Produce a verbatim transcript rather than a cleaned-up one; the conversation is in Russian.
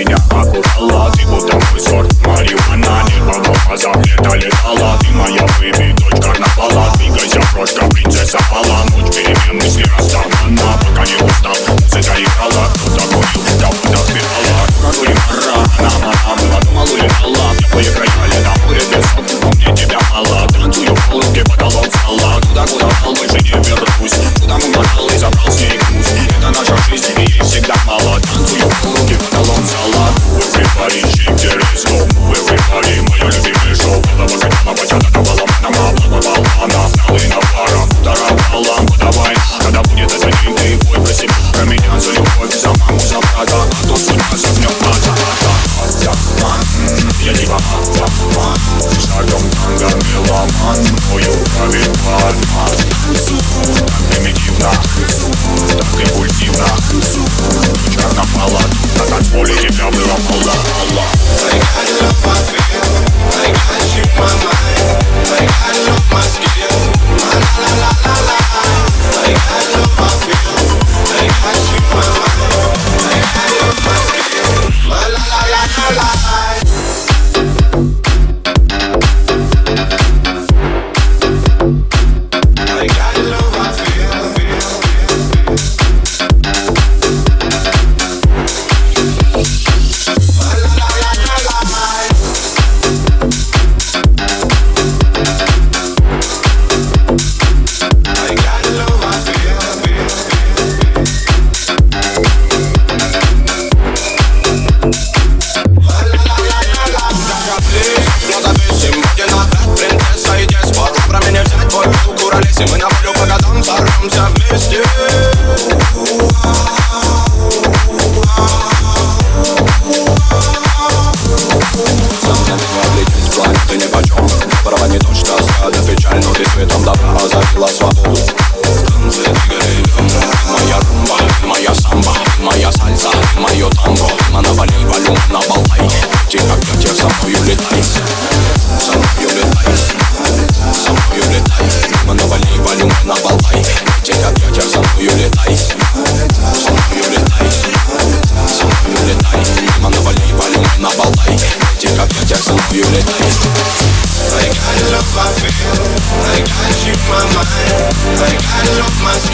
меня окутала. Ты будто мой сорт марихуана. Небо в глазах лето летала. Ты моя бэби, дочь карнавала. Двигайся, крошка, принцесса пала. Ночь перемен, мысли расставана. Пока не устал, музыка играла. Кто-то курил, кого-то впирала. Радули пора, она, она была, думал, улетала. Теплые края, летом курит песок, но мне тебя мало. Танцую в полубке, потолок зала. Туда, куда дал, больше не вернусь. Куда мы мотал и забрал с ней вкус. Это наша жизнь, и ей всегда мало. Танцую в полубке, потолок зала. Everybody shake their ass, go move everybody. Мое любимое шоу, голова хотела, бачата давала. Мама, баба, балана, встала и на пара. Вторая лампа, давай. Когда будет это день, ты бой про себя. Про меня за любовь, за маму, за брата. А то судьба загнет брата. Я типа автомат. Шагом танго меломан. Мною правит плазма. Так примитивно, так импульсивно. Карнавала, на танцполе тебя было мало. I got love I feel, I got you in my mind, I got love my skin, la la la la la. I got love I feel, I got you in my mind, I got love my skin, la la la la la. I got love I feel, feel, feel, feel. Мы на волю по годам сорвемся вместе. Сам я меня облететь в плане ты нипочем. Права не то, что стада печаль, но ты светом добра озарила свободу. В танце двигай идем. Ты моя румба, ты моя самба, ты моя сальса, ты мое танго. Дима, навали волюм, наболтай. Тихо, как ветер, со мною летай. Со мною летай. Со мною летай. Дима, навали волюм, наболтай. Тихо, как ветер, со мною летай. Со мною летай. Со мною летай. Дима, навали волюм, наболтай. Тихо, как ветер, со мною летай. I got love I feel, I got you in my mind, I got love my skin.